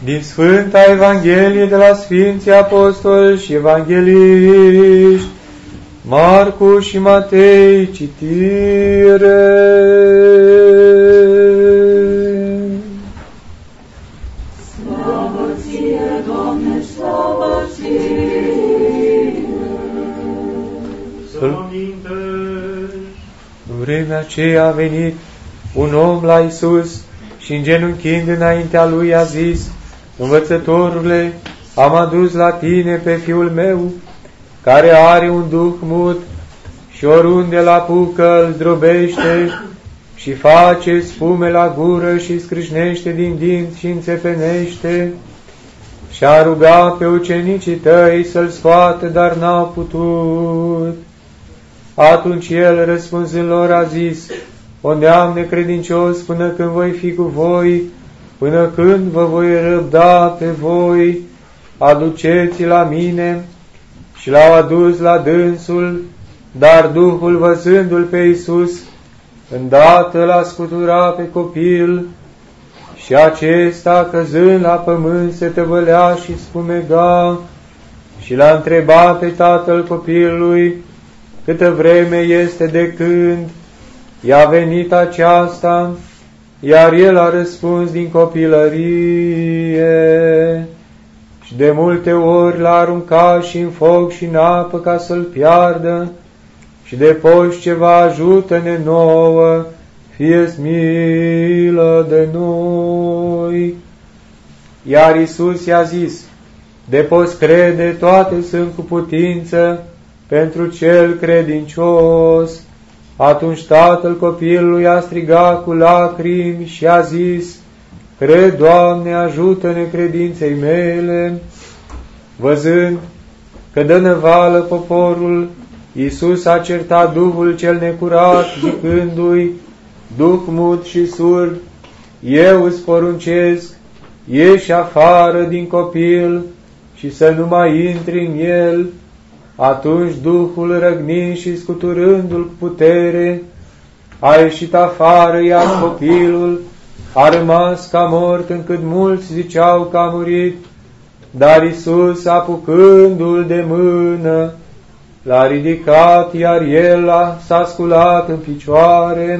Din Sfânta Evanghelie de la Sfinții Apostoli și Evangeliști, Marcu și Matei, citire. Slavă ție, Doamne, slavă ție! Să amintești! În vremea aceea a venit un om la Iisus și îngenunchind înaintea lui a zis: Învățătorule, am adus la tine pe fiul meu, care are un duh mut și oriunde l-apucă îl zdrobește și face spume la gură și scrâșnește din dinți și înțepenește. Și-a rugat pe ucenicii tăi să-l scoată, dar n-au putut. Atunci el, răspunzând lor, a zis: O neam necredincios, până când voi fi cu voi, până când vă voi răbda pe voi, aduceți-l la mine. Și l-au adus la dânsul, dar Duhul, văzându-l pe Iisus, îndată l-a scuturat pe copil, și acesta, căzând la pământ, se tăvălea și spumega, și l-a întrebat pe tatăl copilului câtă vreme este de când i-a venit aceasta, iar el a răspuns: din copilărie. Și de multe ori l-a aruncat și în foc și în apă ca să-l piardă, și de poși ceva ajută-ne nouă, fie-ți milă de noi. Iar Iisus i-a zis: de poți crede, toate sunt cu putință pentru cel credincios. Atunci tatăl copilului a strigat cu lacrimi și a zis: Cred, Doamne, ajută-ne credinței mele. Văzând că dă năvală poporul, Iisus a certat duhul cel necurat, zicându-i: Duh mut și surd, eu îți poruncesc, ieși afară din copil și să nu mai intri în el. Atunci Duhul, răgnind și scuturându-l cu putere, a ieșit afară, iar copilul a rămas ca mort, încât mulți ziceau că a murit. Dar Iisus, apucându-l de mână, l-a ridicat, iar el s-a sculat în picioare.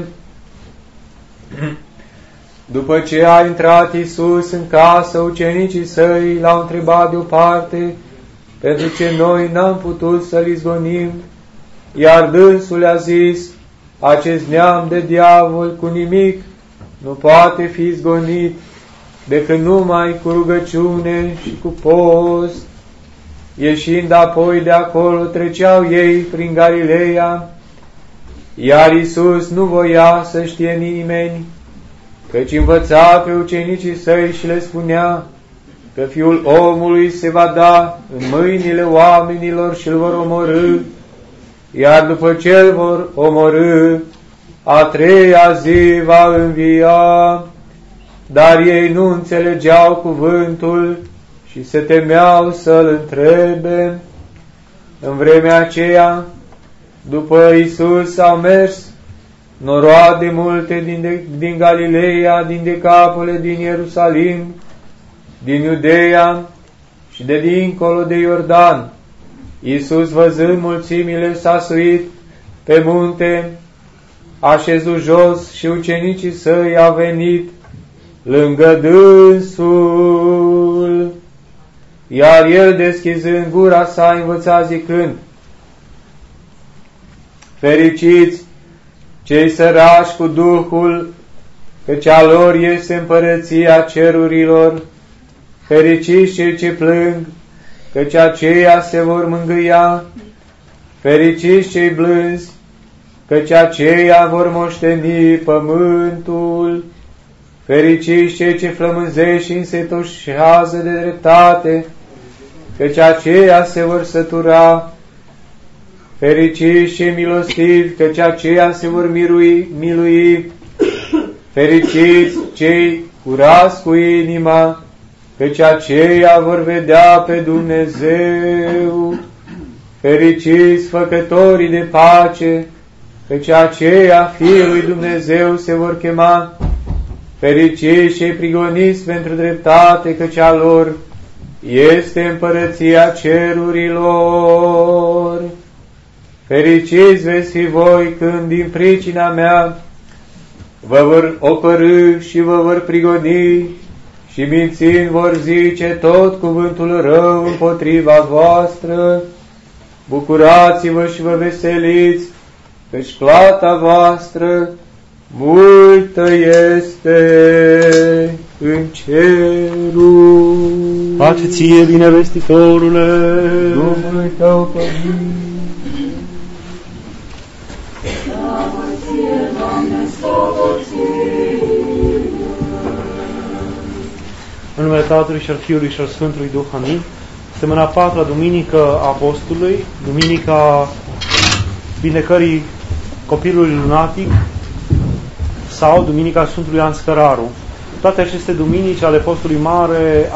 După ce a intrat Iisus în casă, ucenicii săi l-au întrebat deoparte, pentru ce noi n-am putut să-l izgonim, iar dânsul le-a zis: acest neam de diavol cu nimic nu poate fi izgonit, decât numai cu rugăciune și cu post. Ieșind apoi de acolo, treceau ei prin Galileea, iar Iisus nu voia să știe nimeni, căci învăța pe ucenicii săi și le spunea că Fiul omului se va da în mâinile oamenilor și îl vor omorî, iar după ce îl vor omorî, a treia zi va învia. Dar ei nu înțelegeau cuvântul și se temeau să-l întrebe. În vremea aceea, după Iisus, au mers noroade multe din Galileea, din Decapole, din Ierusalim, din Iudeea și de dincolo de Iordan. Iisus, văzând mulțimile, s-a suit pe munte, a șezut jos și ucenicii săi au venit lângă dânsul. Iar el, deschizând gura sa, învăța zicând: fericiți cei săraci cu Duhul, căci a lor este împărăția cerurilor. Fericiți cei ce plâng, căci aceia se vor mângâia. Fericiți cei blânzi, căci aceia vor moșteni pământul. Fericiți cei ce flămânzește și însetoșează de dreptate, căci aceia se vor sătura. Fericiți cei milostivi, căci aceia se vor milui. Fericiți cei curați cu inima, căci aceia vor vedea pe Dumnezeu. Fericiți făcătorii de pace, căci aceia Fiul lui Dumnezeu se vor chema. Fericiți cei prigoniți pentru dreptate, căci a lor este împărăția cerurilor. Fericiți veți fi voi când din pricina mea vă vor ocărî și vă vor prigoni și mințind vor zice tot cuvântul rău împotriva voastră. Bucurați-vă și vă veseliți, căci plata voastră multă este în cerul. Pace ție, binevestitorule! Domnului tău pământ. Slavă ție, Doamne, slavă ție! În numele Tatălui și al Fiului și al Sfântului Duh, amin. Săptămâna 4-a duminică a Apostolului, duminica vindecării copilului lunatic sau duminica Sfântului Ioan Scăraru. Toate aceste duminici ale Postului Mare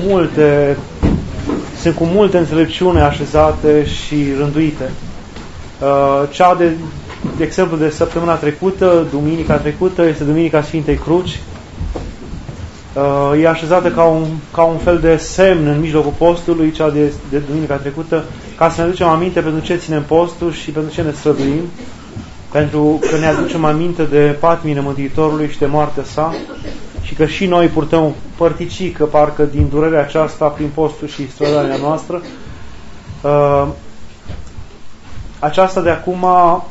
sunt cu multe înțelepciune așezate și rânduite. Cea de exemplu de săptămâna trecută, duminica trecută, este Duminica Sfintei Cruci. E așezată ca un fel de semn în mijlocul postului, cea de duminica trecută, ca să ne aducem aminte pentru ce ținem postul și pentru ce ne străduim, pentru că ne aducem aminte de patimile Mântuitorului și de moartea sa și că și noi purtăm părticică, parcă din durerea aceasta prin postul și strădania noastră. Aceasta de acum,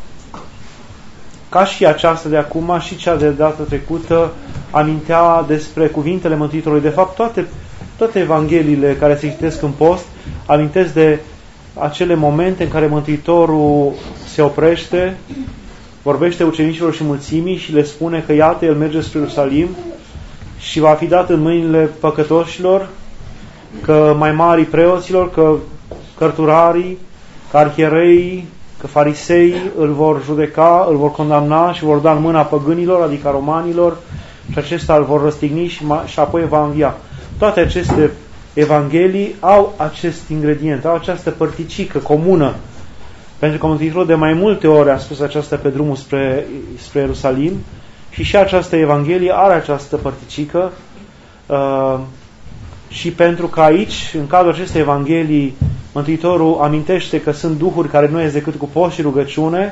ca și aceasta de acum și cea de data trecută, amintea despre cuvintele Mântuitorului. De fapt, toate evangheliile care se citesc în post amintesc de acele momente în care Mântuitorul se oprește, vorbește ucenicilor și mulțimii și le spune că iată, El merge spre Ierusalim și va fi dat în mâinile păcătoșilor, că mai mari preoților, că cărturarii, că arhiereii, că fariseii îl vor judeca, îl vor condamna și vor da în mâna păgânilor, adică romanilor, și acesta îl vor răstigni și apoi va învia. Toate aceste evanghelii au acest ingredient, au această părticică comună, pentru că Mântuitorul de mai multe ori a spus aceasta pe drumul spre Ierusalim și această evanghelie are această părticică și pentru că aici, în cadrul acestei evanghelii, Mântuitorul amintește că sunt duhuri care nu ies decât cu post și rugăciune,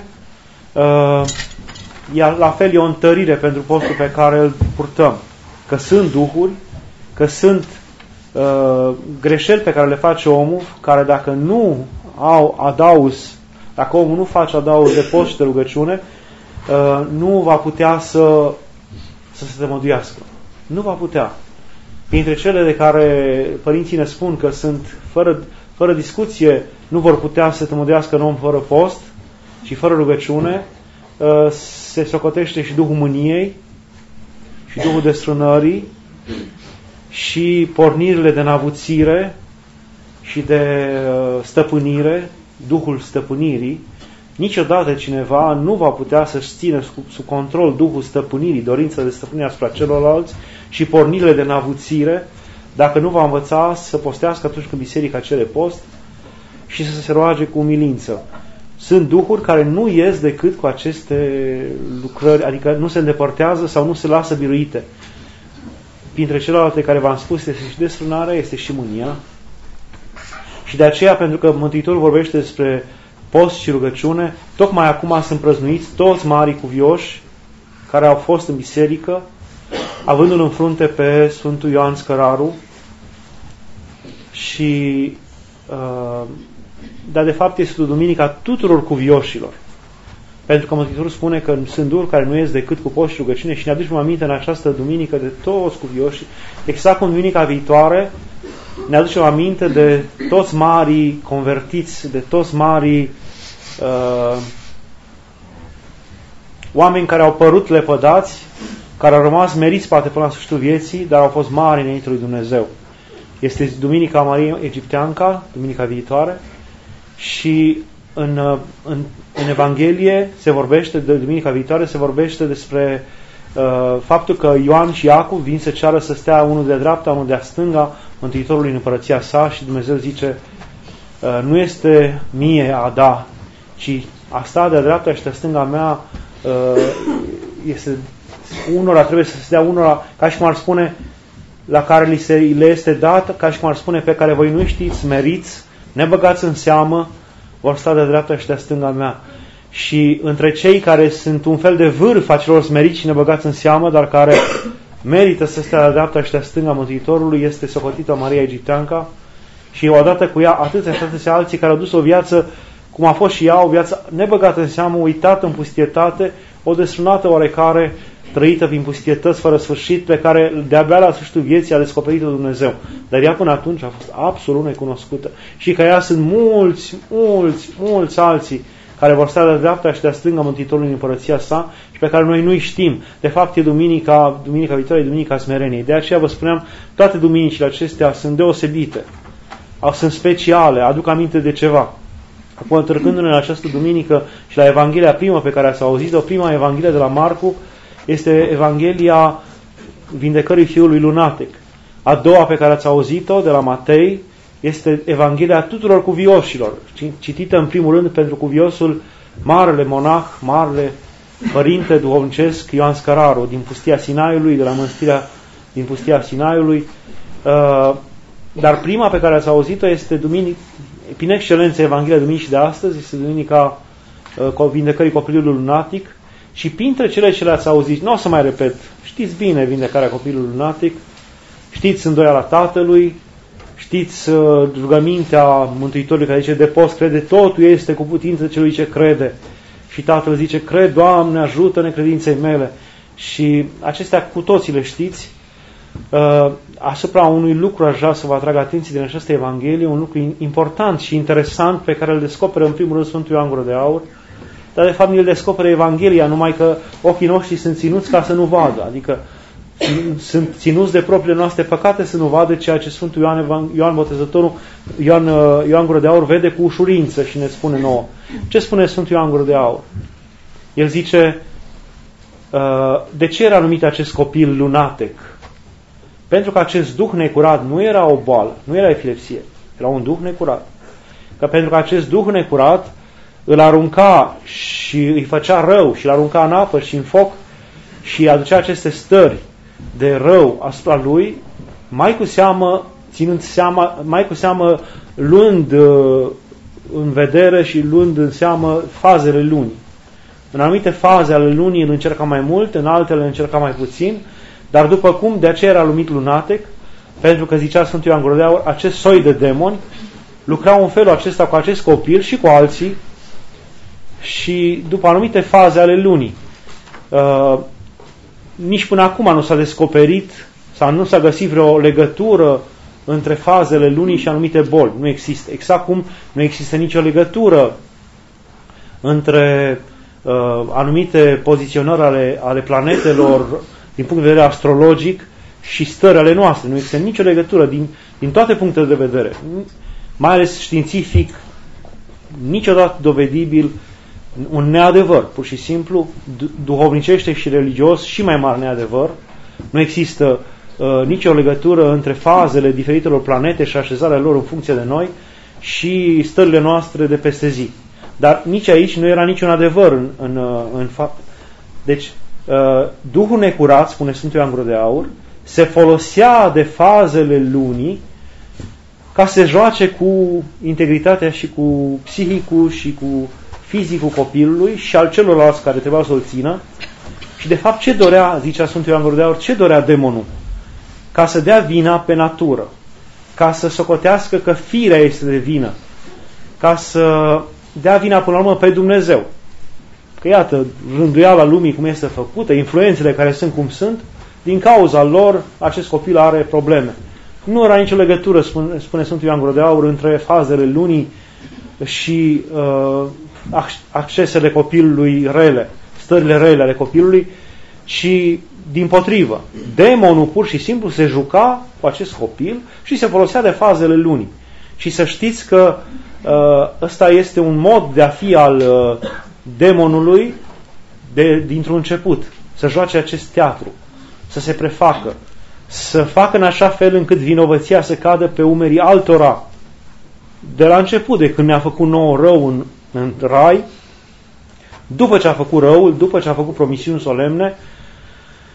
iar la fel e o întărire pentru postul pe care îl purtăm. Că sunt duhuri, că sunt greșeli pe care le face omul, care dacă nu au adauz, dacă omul nu face adauz de post și de rugăciune, nu va putea să se tămăduiască. Nu va putea. Printre cele de care părinții ne spun că sunt fără discuție, nu vor putea să se tămăduiască un om fără post și fără rugăciune, se socotește și Duhul mâniei și Duhul desfrânării și pornirile de navuțire și de stăpânire, Duhul stăpânirii. Niciodată cineva nu va putea să-și țină sub control Duhul stăpânirii, dorința de stăpânire asupra celorlalți și pornirile de navuțire, dacă nu va învăța să postească atunci când biserica cere post și să se roage cu umilință. Sunt duhuri care nu ies decât cu aceste lucrări, adică nu se îndepărtează sau nu se lasă biruite. Printre celelalte care v-am spus este și desfrânarea, este și mânia. Și de aceea, pentru că Mântuitorul vorbește despre post și rugăciune, tocmai acum sunt prăznuiți toți marii cuvioși care au fost în biserică, avându-l în frunte pe Sfântul Ioan Scăraru și dar de fapt este o duminică a tuturor cuvioșilor. Pentru că Mântuitorul spune că sunt duhuri care nu ies decât cu post și rugăciune și ne aducem aminte în această duminică de toți cuvioșii. Exact cum duminica viitoare ne aducem aminte de toți marii convertiți, de toți marii oameni care au părut lepădați, care au rămas meriți poate până la sfârșitul vieții, dar au fost mari înainte lui Dumnezeu. Este Duminica Mariei Egipteanca, duminica viitoare, și în Evanghelie se vorbește, de duminica viitoare, se vorbește despre faptul că Ioan și Iacov vin să ceară să stea unul de dreapta, unul de stânga Mântuitorului în împărăția sa și Dumnezeu zice, nu este mie a da, ci a sta de dreapta și de stânga mea este unora trebuie să se dea unora, ca și cum ar spune, la care le este dat, ca și cum ar spune, pe care voi nu știți, meriți, ne băgați în seamă, vor sta de dreapta și de stânga mea. Și între cei care sunt un fel de vârf a celor smeriți și ne băgați în seamă, dar care merită să stea de dreapta și de stânga Mântuitorului, este socotită Maria Egipteanca și odată cu ea atâția alții care au dus o viață, cum a fost și ea, o viață nebăgată în seamă, uitată în pustietate, o desfrânată oarecare, trăită prin pustietăți fără sfârșit, pe care de-abia la sfârșitul vieții a descoperit-o Dumnezeu. Dar ea până atunci a fost absolut necunoscută. Și ca ea sunt mulți alții care vor sta de dreapta și de stânga Mântuitorului în împărăția sa și pe care noi nu-i știm. De fapt, e duminica viitoare, e Duminica Smereniei. De aceea vă spuneam, toate duminicile acestea sunt deosebite, sunt speciale, aduc aminte de ceva. Acum, trecându-ne la această duminică și la Evanghelia primă pe care ați auzit-o, prima Evanghelie de la Marcu, este Evanghelia vindecării fiului lunatic. A doua pe care ați auzit-o de la Matei este Evanghelia tuturor cuvioșilor, citită în primul rând pentru cuviosul marele monah, marele părinte duhovnicesc Ioan Scăraru din pustia Sinaiului, de la mănăstirea din pustia Sinaiului. Dar prima pe care ați auzit-o este prin excelență Evanghelia Duminicii de astăzi, este Duminica vindecării copilului lunatic. Și printre cele ce le-ați auzit, nu o să mai repet, știți bine vindecarea copilului lunatic, știți îndoiala Tatălui, știți rugămintea Mântuitorului care zice, de post crede, totul este cu putință celui ce crede. Și Tatăl zice, cred, Doamne, ajută-ne credinței mele. Și acestea cu toții le știți. Asupra unui lucru aș vrea să vă atrag atenție din această Evanghelie, un lucru important și interesant pe care îl descoperă în primul rând Sfântul Ioan Gură de Aur, dar de fapt îl descoperă Evanghelia, numai că ochii noștri sunt ținuți ca să nu vadă, adică sunt ținuți de propriile noastre păcate să nu vadă ceea ce Sfântul Ioan Botezătorul, Ioan Gură de Aur vede cu ușurință și ne spune nouă. Ce spune Sfântul Ioan Gură de Aur? El zice, de ce era numit acest copil lunatec? Pentru că acest duh necurat nu era o boală, nu era epilepsie, era un duh necurat. Că pentru că acest duh necurat îl arunca și îi făcea rău și îl arunca în apă și în foc și aducea aceste stări de rău asupra lui, mai cu seamă luând în vedere și luând în seamă fazele lunii. În anumite faze ale lunii îl încerca mai mult, în altele îl încerca mai puțin, dar după cum de aceea era numit lunatec, pentru că zicea Sfântul Ioan Gură de Aur, acest soi de demoni lucrau în felul acesta cu acest copil și cu alții și după anumite faze ale lunii. Nici până acum nu s-a descoperit sau nu s-a găsit vreo legătură între fazele lunii și anumite boli. Nu există. Exact cum nu există nicio legătură între anumite poziționări ale planetelor din punct de vedere astrologic și stările ale noastre. Nu există nicio legătură din toate punctele de vedere. Mai ales științific, niciodată dovedibil, un neadevăr, pur și simplu, duhovnicește și religios și mai mare neadevăr. Nu există nicio legătură între fazele diferitelor planete și așezarea lor în funcție de noi și stările noastre de peste zi. Dar nici aici nu era niciun adevăr în fapt. Deci, Duhul necurat, spune Sfântul Ioan Gură de Aur, se folosea de fazele lunii ca să se joace cu integritatea și cu psihicul și cu fizicul copilului și al celorlalți care trebuia să-l țină. Și de fapt ce dorea, zicea Sfântul Ioan Gură de Aur, ce dorea demonul? Ca să dea vina pe natură, ca să socotească că firea este de vină, ca să dea vina până la urmă pe Dumnezeu. Că iată, rânduiala lumii cum este făcută, influențele care sunt cum sunt, din cauza lor acest copil are probleme. Nu era nicio legătură, spune Sfântul Ioan Gură de Aur, între fazele lunii și accesele copilului rele, stările rele ale copilului, ci dimpotrivă. Demonul pur și simplu se juca cu acest copil și se folosea de fazele lunii. Și să știți că ăsta este un mod de a fi al demonului dintr-un început. Să joace acest teatru, să se prefacă, să facă în așa fel încât vinovăția să cadă pe umerii altora. De la început, de când ne-a făcut nouă rău în rai, după ce a făcut răul, după ce a făcut promisiuni solemne,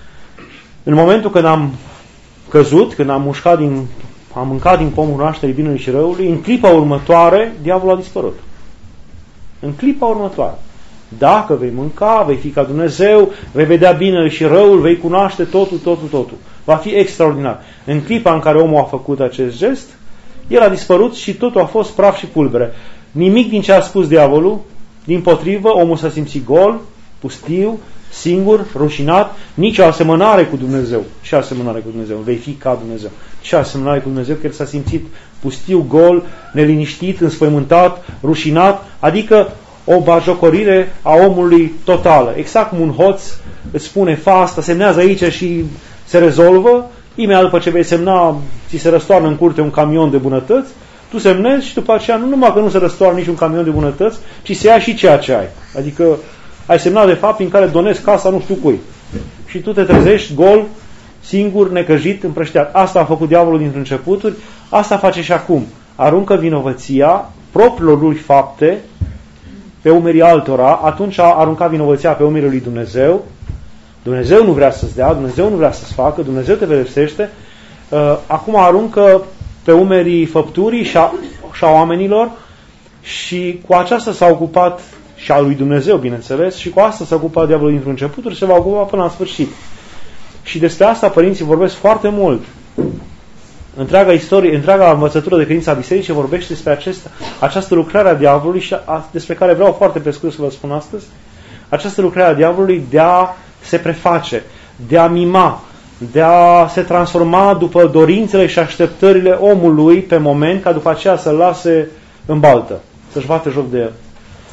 În momentul când am căzut, când am mâncat din pomul cunoașterii binelui și răului, în clipa următoare, diavolul a dispărut. În clipa următoare. Dacă vei mânca, vei fi ca Dumnezeu, vei vedea binele și răul, vei cunoaște totul. Va fi extraordinar. În clipa în care omul a făcut acest gest, el a dispărut și totul a fost praf și pulbere. Nimic din ce a spus diavolul, dimpotrivă, omul s-a simțit gol, pustiu, singur, rușinat, nicio asemănare cu Dumnezeu. Ce asemănare cu Dumnezeu? Vei fi ca Dumnezeu. Ce asemănare cu Dumnezeu? Că el s-a simțit pustiu, gol, neliniștit, înspăimântat, rușinat, adică o bajocorire a omului totală. Exact cum un hoț îți spune, fa asta, semnează aici și se rezolvă, imediat după ce vei semna, ți se răstoarnă în curte un camion de bunătăți, tu semnezi și după aceea nu numai că nu se răstoarnă niciun camion de bunătăți, ci se ia și ceea ce ai. Adică ai semnat de fapt prin care donezi casa nu știu cui. Și tu te trezești gol, singur, necăjit, împrăștiat. Asta a făcut diavolul dintre începuturi, asta face și acum. Aruncă vinovăția propriilor lui fapte pe umerii altora, atunci a aruncat vinovăția pe umerii lui Dumnezeu. Dumnezeu nu vrea să-ți dea, Dumnezeu nu vrea să-ți facă, Dumnezeu te pedepsește. Acum aruncă pe umerii făpturii și a oamenilor și cu aceasta s-a ocupat și a lui Dumnezeu, bineînțeles, și cu asta s-a ocupat diavolul dintr-un început și se va ocupa până la sfârșit. Și despre asta părinții vorbesc foarte mult. Întreaga istorie, întreaga învățătură de credință a bisericii vorbește despre această lucrare a diavolului și despre care vreau foarte pe scurt să vă spun astăzi. Această lucrare a diavolului de a se preface, de a mima, de a se transforma după dorințele și așteptările omului pe moment, ca după aceea să-l lase în baltă, să-și bate joc de el.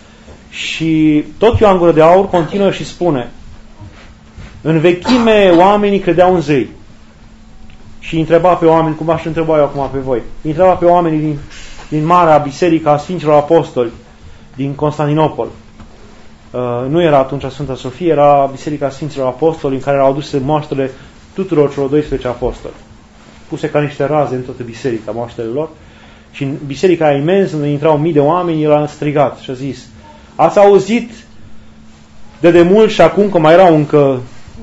Și tot Ioan Gură de Aur continuă și spune: în vechime oamenii credeau în zei. Și îi întreba pe oameni, cum aș întreba eu acum pe voi, îi întreba pe oamenii din Marea Biserică a Sfinților Apostoli din Constantinopol. Nu era atunci Sfânta Sofie, era Biserica Sfinților Apostoli, în care erau aduse moaștele tuturor celor 12 apostoli, puse ca niște raze în toată biserica, moaștele lor. Și în biserica aia imensă, unde intrau mii de oameni, el a strigat și a zis: ați auzit de demult și acum că mai erau încă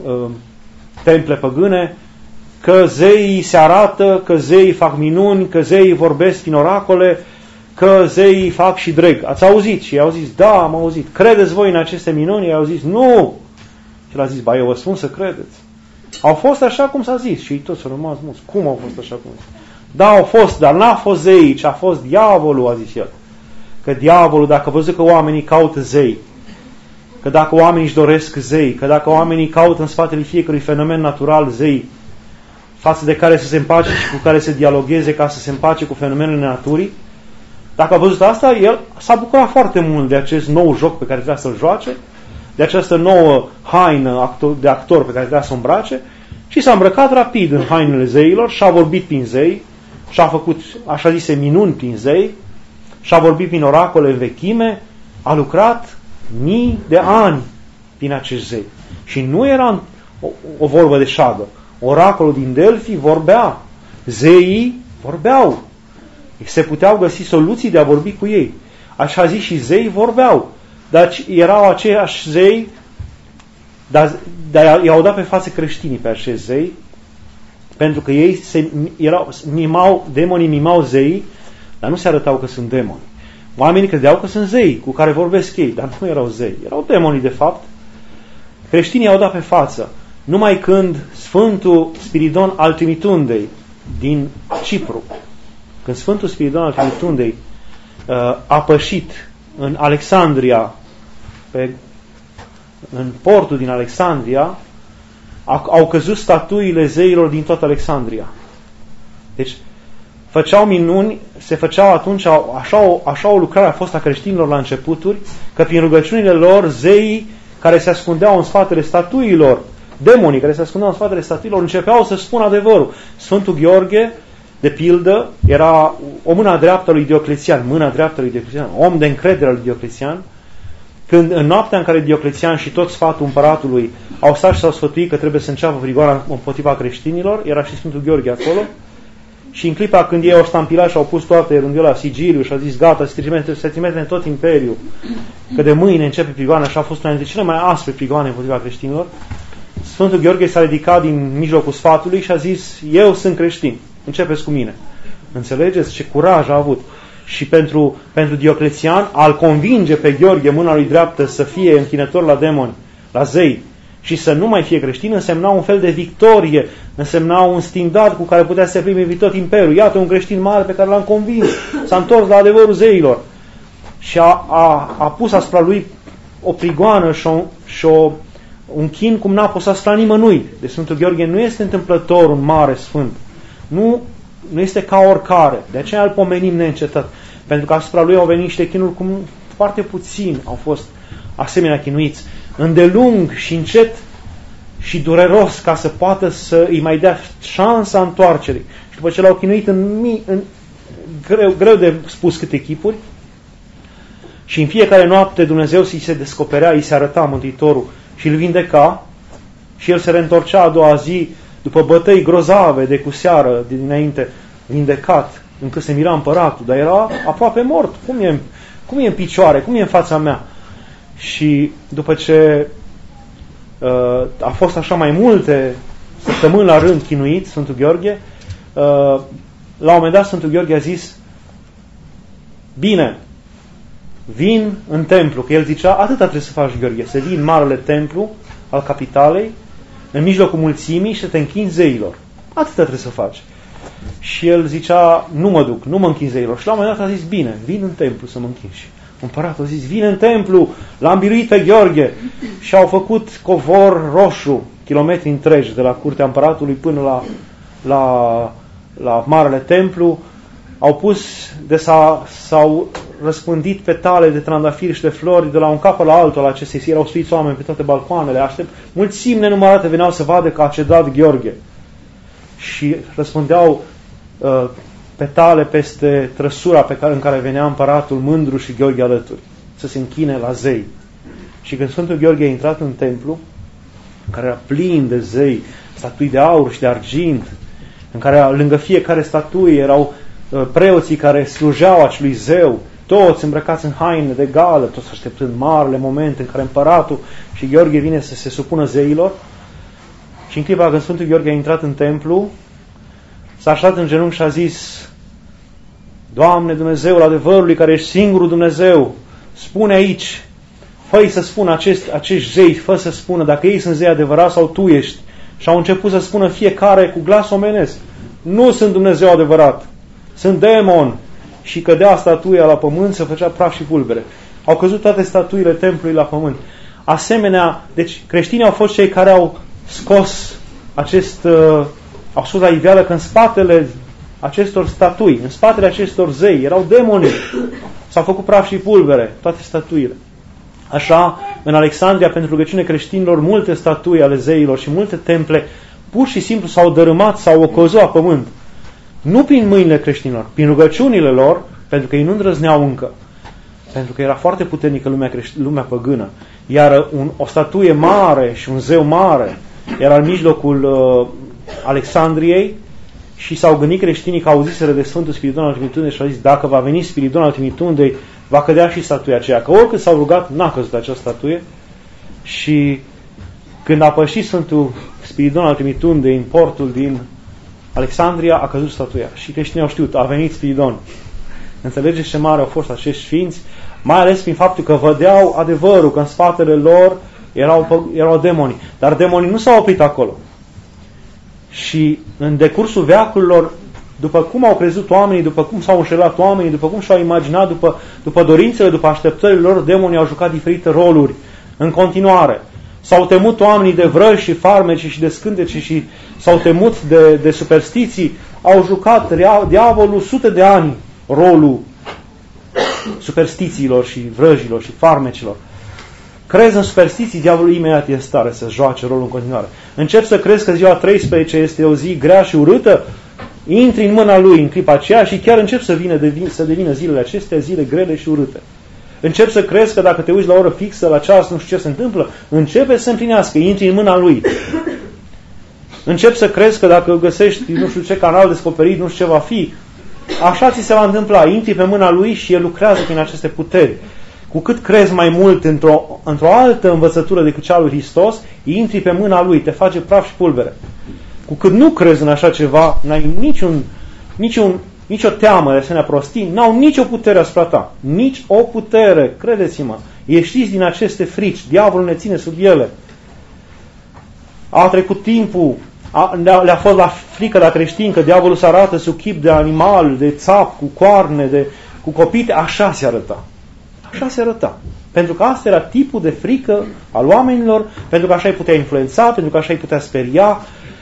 temple păgâne, că zeii se arată, că zeii fac minuni, că zeii vorbesc prin oracole, că zeii fac și dreg. Ați auzit? Și i-au zis: da, am auzit. Credeți voi în aceste minuni? I-au zis: nu. Și l-a zis: ba, eu vă spun să credeți. Au fost așa cum s-a zis. Și ei toți au rămas mulți. Cum au fost așa cum s-a zis? Da, au fost, dar n-a fost zeii, ci a fost diavolul, a zis el. Că diavolul, dacă văzut că oamenii caută zei, că dacă oamenii își doresc zei, că dacă oamenii caută în spatele fiecărui fenomen natural zei, față de care să se împace și cu care să dialogheze ca să se împace cu fenomenele naturii, dacă a văzut asta, el s-a bucurat foarte mult de acest nou joc pe care trebuia să-l joace, de această nouă haină de actor pe care trebuia să o îmbrace, și s-a îmbrăcat rapid în hainele zeilor și a vorbit prin zei, și a făcut așa zise minuni prin zei, și a vorbit prin oracole în vechime, a lucrat mii de ani prin acești zei. Și nu era o vorbă de șagă. Oracolul din Delphi vorbea, zeii vorbeau. Se puteau găsi soluții de a vorbi cu ei. Așa zis și zei vorbeau. Dar erau aceiași zei, dar i-au dat pe față creștinii pe acești zei, pentru că ei demonii mimau zeii, dar nu se arătau că sunt demoni. Oamenii credeau că sunt zei cu care vorbesc ei, dar nu erau zei. Erau demonii de fapt. Creștinii i-au dat pe față. Numai când Sfântul Spiridon al Trimitundei din Cipru, când Sfântul Spiridon al Trimitundei a pășit în Alexandria, în portul din Alexandria, au căzut statuile zeilor din toată Alexandria. Deci făceau minuni, se făceau atunci, așa o lucrare a fost a creștinilor la începuturi, că prin rugăciunile lor, zeii care se ascundeau în spatele statuilor, demonii care se ascundeau în spatele statuilor, începeau să spună adevărul. Sfântul Gheorghe, de pildă, era o mână dreaptă lui Dioclețian, om de încredere al lui Dioclețian, când în noaptea în care Dioclețian și tot sfatul împăratului au stat și s-au sfătuit că trebuie să înceapă prigoana împotriva creștinilor, era și Sfântul Gheorghe acolo, și în clipa când ei au ștampilat și au pus toate rândul la sigiliu și au zis gata, se trimite în tot imperiul, că de mâine începe prigoana, și a fost una dintre cele mai aspre prigoane împotriva creștinilor, Sfântul Gheorghe s-a ridicat din mijlocul sfatului și a zis: eu sunt creștin, începeți cu mine. Înțelegeți ce curaj a avut? Și pentru Dioclețian, a-l convinge pe Gheorghe, mâna lui dreaptă, să fie închinător la demoni, la zei, și să nu mai fie creștin, însemna un fel de victorie, însemna un standard cu care putea să se primi tot imperiul. Iată un creștin mare pe care l-am convins, s-a întors la adevărul zeilor. Și a pus asupra lui o prigoană și un chin cum n-a posat asupra nimănui. Deci Sfântul Gheorghe nu este întâmplător un mare sfânt. Nu este ca oricare. De aceea îl pomenim neîncetat. Pentru că asupra lui au venit niște chinuri cum foarte puțini au fost asemenea chinuiți. Îndelung și încet și dureros, ca să poată să îi mai dea șansa întoarcerii. Și după ce l-au chinuit greu de spus câte chipuri, și în fiecare noapte Dumnezeu îi se descoperea, îi se arăta Mântuitorul și îl vindeca, și el se reîntorcea a doua zi, după bătăi grozave de cu seară de dinainte, vindecat, încât se mira împăratul, dar era aproape mort. Cum e în picioare? Cum e în fața mea? Și după ce a fost așa mai multe săptămâni la rând chinuit Sfântul Gheorghe, la un moment dat Sfântul Gheorghe a zis: bine, vin în templu, că el zicea: atâta trebuie să faci, Gheorghe, să vii în marele templu al capitalei, în mijlocul mulțimii, și să te închini zeilor. Atâta trebuie să faci. Și el zicea: nu mă duc, nu mă închin zeilor. Și la un moment dat a zis: bine, vin în templu să mă închin. Și împăratul a zis: vine în templu, l-am biruit pe Gheorghe. Și au făcut covor roșu, kilometri întregi, de la curtea împăratului până la marele templu. Au pus, s-au răspândit petale de trandafiri și de flori de la un capăt la altul al acestei zi. Erau suiți oameni pe toate balcoanele. Mulțimi nenumărate veneau să vadă că a cedat Gheorghe. Și răspundeau petale peste trăsura în care venea împăratul mândru și Gheorghe alături, să se închine la zei. Și când Sfântul Gheorghe a intrat în templu, în care era plin de zei, statui de aur și de argint, în care lângă fiecare statuie erau preoții care slujeau acelui zeu, toți îmbrăcați în haine de gală, toți așteptând marele moment în care împăratul și Gheorghe vine să se supună zeilor. Și în clipa când Sfântul Gheorghe a intrat în templu, s-a așezat în genunchi și a zis: Doamne, Dumnezeul adevărului, care ești singurul Dumnezeu, spune aici, fă-i să spună acești zei, fă să spună dacă ei sunt zei adevărați sau tu ești. Și au început să spună fiecare cu glas omenesc: nu sunt Dumnezeu adevărat, sunt demon. Și cădea statuia la pământ, se făcea praf și pulbere. Au căzut toate statuile templului la pământ. Asemenea, deci creștinii au fost cei care au scos au scos la iveală că în spatele acestor statui, în spatele acestor zei, erau demonii. S-au făcut praf și pulbere, toate statuile. Așa, în Alexandria, pentru rugăciune creștinilor, multe statui ale zeilor și multe temple pur și simplu s-au dărâmat, s-au ocăzut la pământ. Nu prin mâinile creștinilor, prin rugăciunile lor, pentru că ei nu îndrăzneau încă. Pentru că era foarte puternică lumea păgână. Iar o statuie mare și un zeu mare era în mijlocul Alexandriei și s-au gândit creștinii că auziseră de Sfântul Spiridon al Trimitundei și au zis: dacă va veni Spiridon al Trimitundei, va cădea și statuia aceea. Că oricât s-au rugat, n-a căzut această statuie. Și când a pășit Sfântul Spiridon al Trimitundei în portul din Alexandria, a căzut statuia. Și creștinii au știut: a venit Spiridon. Înțelegeți ce mare au fost acești sfinți? Mai ales prin faptul că vedeau adevărul, că în spatele lor erau demoni. Dar demonii nu s-au oprit acolo. Și în decursul veacurilor, după cum au crezut oamenii, după cum s-au înșelat oamenii, după cum și-au imaginat, după dorințele, după așteptările lor, demonii au jucat diferite roluri în continuare. S-au temut oamenii de vrăji și farmece și de scântece și s-au temut de superstiții. Au jucat diavolul sute de ani rolul superstițiilor și vrăjilor și farmecilor. Crezi în superstiții, diavolul imediat e în stare să joace rolul în continuare. Începi să crezi că ziua 13 este o zi grea și urâtă, intri în mâna lui în clipa aceea și chiar începi să devină zilele acestea zile grele și urâte. Începi să crezi că dacă te uiți la o oră fixă, la ceas, nu știu ce se întâmplă, începe să se împlinească, intri în mâna lui. Începi să crezi că dacă găsești nu știu ce canal descoperit, nu știu ce va fi, așa ți se va întâmpla. Intri pe mâna lui și el lucrează prin aceste puteri. cu cât crezi mai mult într-o altă învățătură decât cea lui Hristos, intri pe mâna Lui, te face praf și pulbere. Cu cât nu crezi în așa ceva, n-ai nicio teamă de asemenea prostii, n-au nicio putere asupra ta. Nici o putere, credeți-mă. Ieșiți din aceste frici, diavolul ne ține sub ele. A trecut timpul, le-a fost la frică la creștini că diavolul se arată sub chip de animal, de țap, cu coarne, cu copite, așa se arăta. Așa se arăta. Pentru că asta era tipul de frică al oamenilor, pentru că așa îi putea influența, pentru că așa îi putea speria.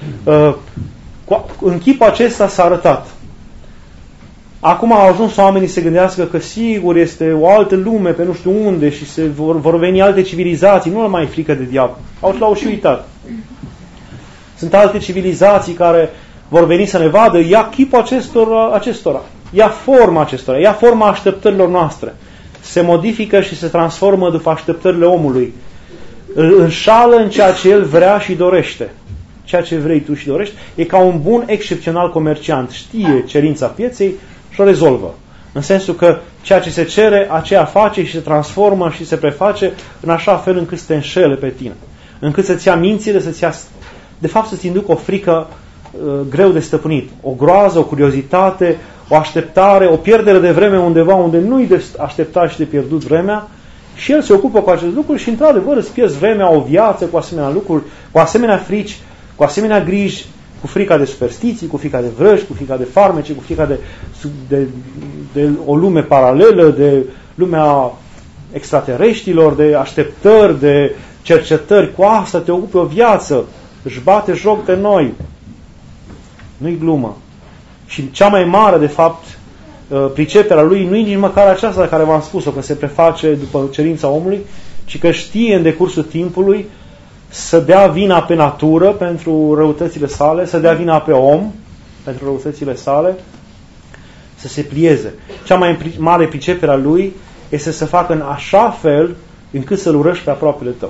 În chipul acesta s-a arătat. Acum au ajuns oamenii să se gândească că sigur este o altă lume pe nu știu unde și vor veni alte civilizații, nu le mai frică de diavol. L-au și uitat. Sunt alte civilizații care vor veni să ne vadă, ia chipul acestora, ia forma acestora, ia forma așteptărilor noastre. Se modifică și se transformă după așteptările omului. Îl înșală în ceea ce el vrea și dorește. Ceea ce vrei tu și dorești. E ca un bun excepțional comerciant. Știe cerința pieței și o rezolvă. În sensul că ceea ce se cere, aceea face și se transformă și se preface în așa fel încât să te înșele pe tine. Încât să-ți ia mințile, de fapt să-ți inducă o frică greu de stăpânit. O groază, o curiozitate, o așteptare, o pierdere de vreme undeva unde nu-i de așteptat și de pierdut vremea. Și el se ocupă cu acest lucru și într-adevăr îți pierzi vremea, o viață cu asemenea lucruri, cu asemenea frici, cu asemenea griji, cu frica de superstiții, cu frica de vrăji, cu frica de farmece, cu frica de o lume paralelă, de lumea extraterestrilor, de așteptări, de cercetări. Cu asta te ocupi o viață, își bate joc de noi. Nu-i glumă. Și cea mai mare, de fapt, priceperea lui nu e nici măcar aceasta la care v-am spus-o, că se preface după cerința omului, ci că știe în decursul timpului să dea vina pe natură pentru răutățile sale, să dea vina pe om pentru răutățile sale, să se plieze. Cea mai mare pricepere a lui este să facă în așa fel încât să-l urăști pe aproapele tău.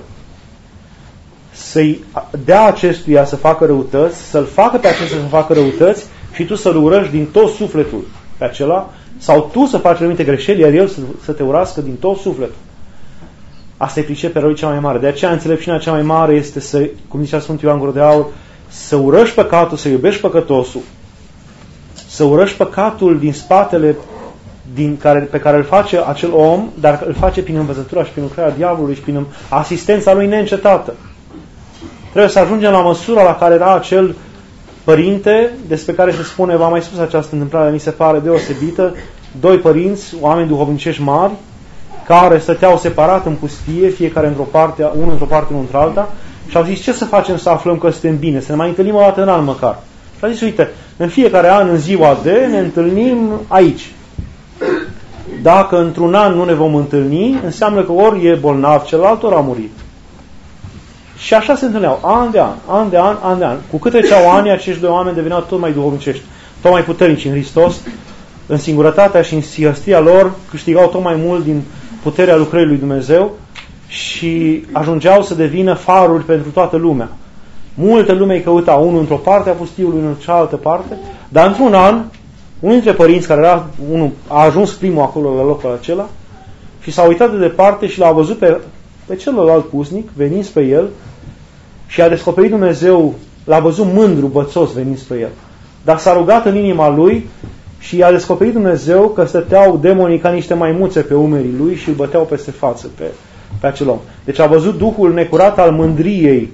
Să-i dea acestuia să facă răutăți, să-l facă pe acesta să facă răutăți și tu să-l urăști din tot sufletul pe acela, sau tu să faci anumite greșeli, iar el să te urască din tot sufletul. Asta e priceperea lui cea mai mare. De aceea înțelepciunea cea mai mare este să, cum zicea Sfântul Ioan Gură de Aur, să urăști păcatul, să iubești păcătosul, să urăști păcatul din spatele pe care îl face acel om, dar îl face prin învățătura și prin lucrarea diavolului și prin asistența lui neîncetată. Trebuie să ajungem la măsura la care era acel părinte, despre care se spune, v-am mai spus această întâmplare, mi se pare deosebită, doi părinți, oameni duhovnicești mari, care stăteau separat în pustie, fiecare într-o parte, unul într-o parte, unul într-alta, și au zis, ce să facem să aflăm că suntem bine? Să ne mai întâlnim o dată în an măcar. Și au zis, uite, în fiecare an, în ziua de, ne întâlnim aici. Dacă într-un an nu ne vom întâlni, înseamnă că ori e bolnav celălalt, ori a murit. Și așa se întâlneau, an de an, an de an, an de an. Cu cât treceau ani, acești doi oameni deveneau tot mai duhovnicești, tot mai puternici în Hristos, în singurătatea și în sihăstria lor, câștigau tot mai mult din puterea lucrării lui Dumnezeu și ajungeau să devină faruri pentru toată lumea. Multă lume îi căuta, unul într-o parte a pustiului, unul în cealaltă parte, dar într-un an, unul dintre părinți, unul a ajuns primul acolo la locul acela și s-a uitat de departe și l-a văzut pe celălalt pusnic venind spre el și a descoperit Dumnezeu, l-a văzut mândru, bățos venind spre el. Dar s-a rugat în inima lui și a descoperit Dumnezeu că stăteau demonii ca niște maimuțe pe umerii lui și îl băteau peste față pe acel om. Deci a văzut duhul necurat al mândriei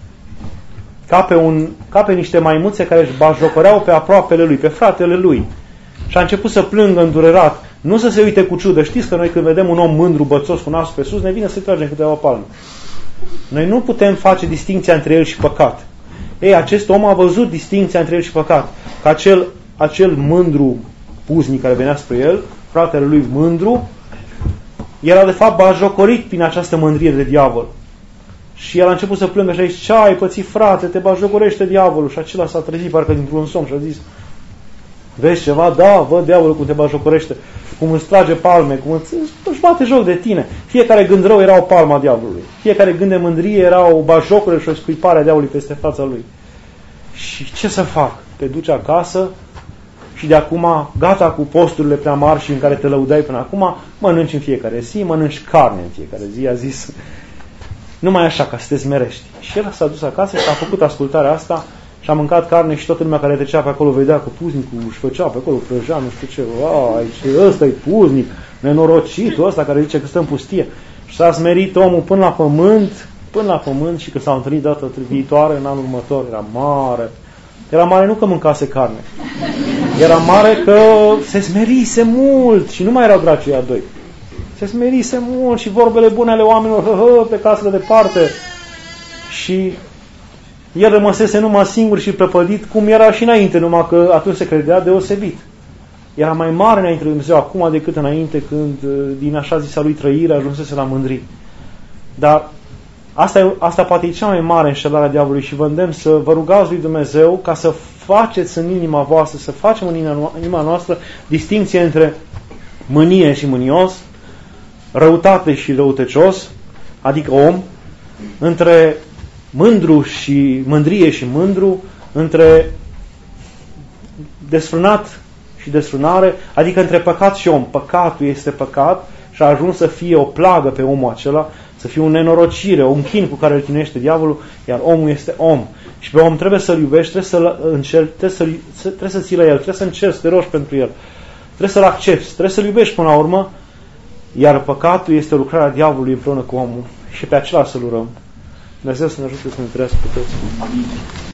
ca pe niște maimuțe care își bajocoreau pe aproapele lui, pe fratele lui. Și a început să plângă îndurerat. Nu să se uite cu ciudă. Știți că noi când vedem un om mândru, bățos, cu nasul pe sus, ne vine să-i tragem câteva palme. Noi nu putem face distinția între el și păcat. Ei, acest om a văzut distinția între el și păcat. Că acel mândru puznic care venea spre el, fratele lui mândru, era de fapt bajocorit prin această mândrie de diavol. Și el a început să plângă și a zis, ce ai pățit, frate, te bajocorește diavolul. Și acela s-a trezit parcă dintr-un somn și a zis, vezi ceva? Da, văd diavolul cum te bajocorește, cum îți trage palme, cum își bate joc de tine. Fiecare gând rău era o palmă a diavolului. Fiecare gând de mândrie era o bajocură și o scuipare a diavolului peste fața lui. Și ce să fac? Te duci acasă și de acum gata cu posturile prea mari și în care te lăudai până acum, mănânci în fiecare zi, mănânci carne în fiecare zi, a zis, numai așa ca să te smerești. Și el s-a dus acasă și a făcut ascultarea asta și a mâncat carne și toată lumea care trecea pe acolo vedea că puznicul își făcea pe acolo, prăjea, nu știu ce, ăsta e puznic, nenorocitul ăsta care zice că stă în pustie. Și s-a smerit omul până la pământ și când s-au întâlnit data viitoare, în anul următor, era mare. Era mare nu că mâncase carne, era mare că se smerise mult și nu mai erau dragi ăia doi. Se smerise mult și vorbele bune ale oamenilor, plecaseră departe. Și el rămăsese numai singur și prăpădit, cum era și înainte, numai că atunci se credea deosebit. Era mai mare înainte de Dumnezeu acum decât înainte, când din așa zisa lui trăire ajunsese la mândrie. Dar asta poate e cea mai mare înșelare a diavolului și vă îndemn să vă rugați lui Dumnezeu ca să faceți în inima voastră, să facem în inima noastră distinție între mânie și mânios, răutate și răutăcios, adică om, între mândru și mândrie și mândru, între desfrânat și desfrânare, adică între păcat și om. Păcatul este păcat și a ajuns să fie o plagă pe omul acela, să fie o nenorocire, un chin cu care îl chinuiește diavolul, iar omul este om. Și pe om trebuie să-l iubești, trebuie să ții la el, trebuie să încerci, să te rogi pentru el, trebuie să-l accepti, trebuie să-l iubești până la urmă, iar păcatul este lucrarea diavolului împreună cu omul și pe acela să-l urăm. Dumnezeu să ne ajute să ne trăiască cu toți.